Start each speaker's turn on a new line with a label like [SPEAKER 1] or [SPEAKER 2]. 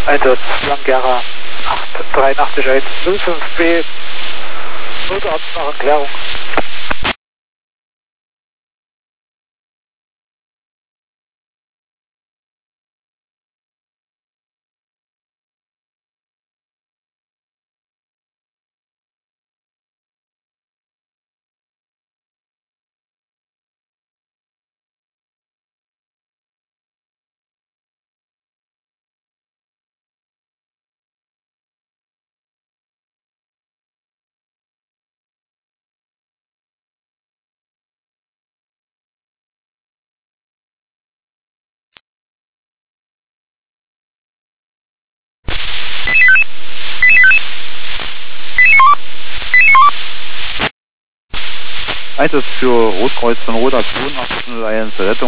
[SPEAKER 1] Einsatz Langera 883 05B, Notarzt nach Erklärung.
[SPEAKER 2] Einsatz für Rotkreuz von Roda 8201 Rettung.